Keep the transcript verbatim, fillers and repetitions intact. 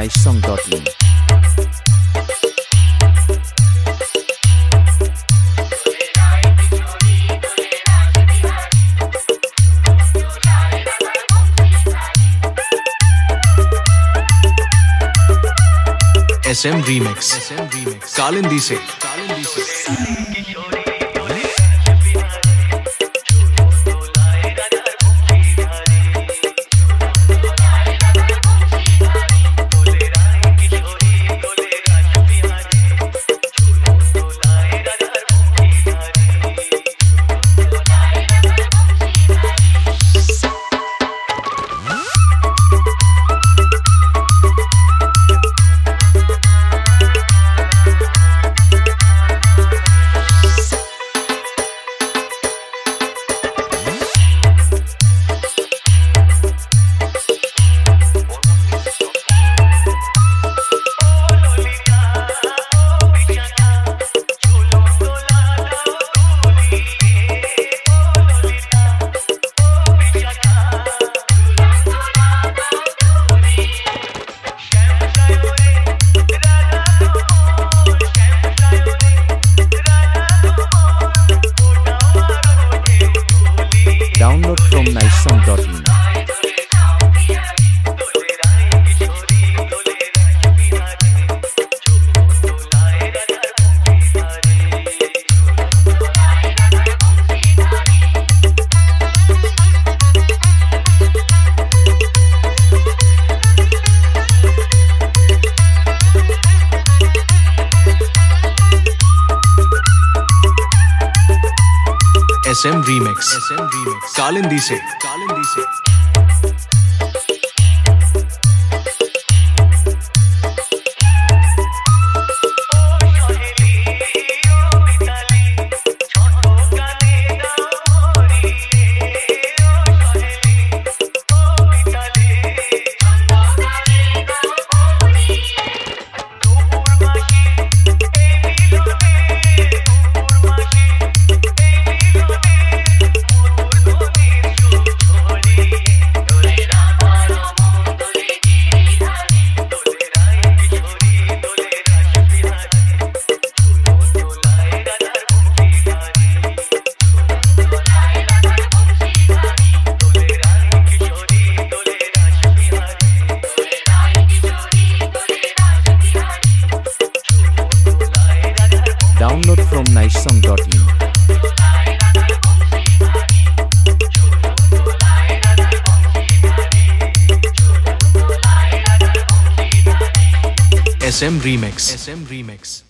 nice song dot in. S M Remix, S M Remix, Kalindi से, कालिंदी से। Download from nice song dot in. S M Remix, S M Remix, Kalindi से, कालिंदी से। Download from nice song dot in. S M Remix, S M Remix।